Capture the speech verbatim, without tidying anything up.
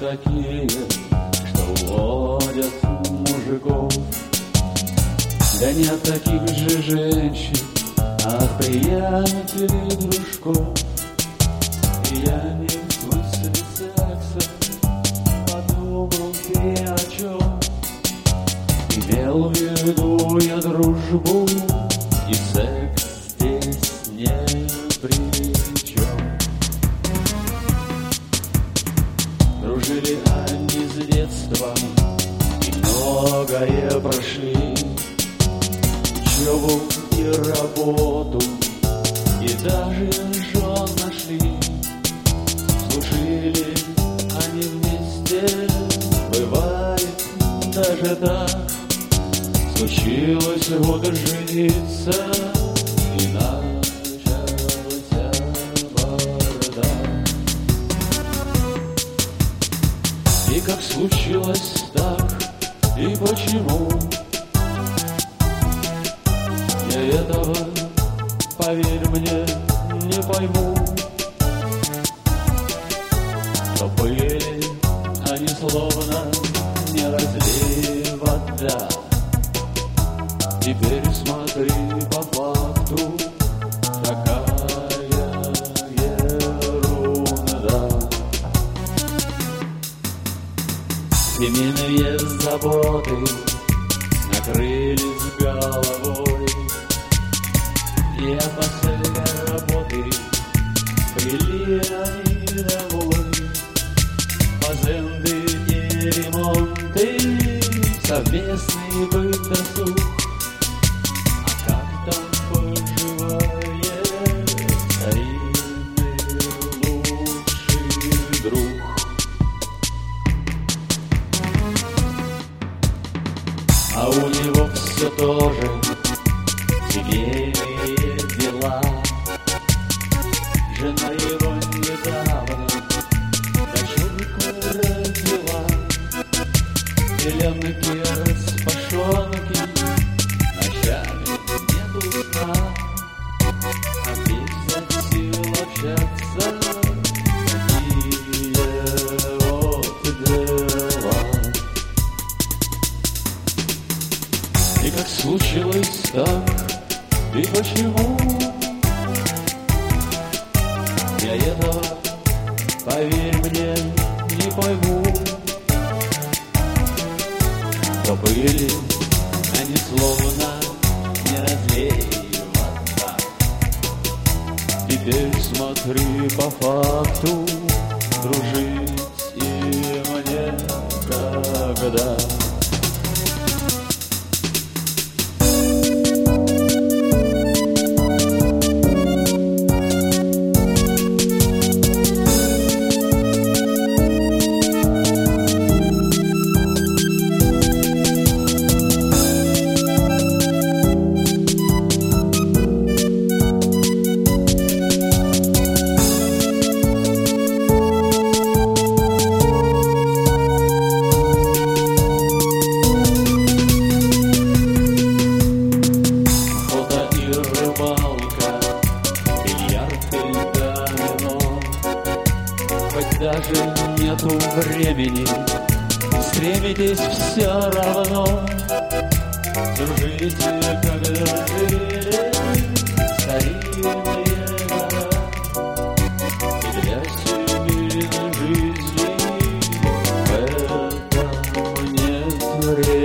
такие, что уводят мужиков. Да нет таких же женщин, от приятелей дружков. И я не в смысле секса подумал ты о чем. Имел в виду я дружбу, и секс здесь не при чем. Дружили они с детства и многое прошли. Учебу и работу, и даже жен нашли. Служили они вместе, бывает даже так. Случилось вот жениться, и начался бардак. И как случилось так, и почему я этого, поверь мне, не пойму. Но были они словно не разлей вода. Теперь смотри по факту, какая ерунда. Семейные заботы накрылись головой, и от последней работы прили они домой. Фазенды и ремонты, совместный быт, досуг. А как там поживает старинный лучший друг? А у него все тоже семейные дела. Жена его недавно дочурку родила. Зеленки распашонки, ночами нету сна. А здесь от сил общаться такие вот дела. И как случилось так, и почему я этого, поверь мне, не пойму. То были они словно не разлей вода. Теперь смотри по факту, дружить и мне когда. Даже нету времени, стремитесь все равно. Дружите, как дружили старинные года. И для семейной жизни в этом нет времени.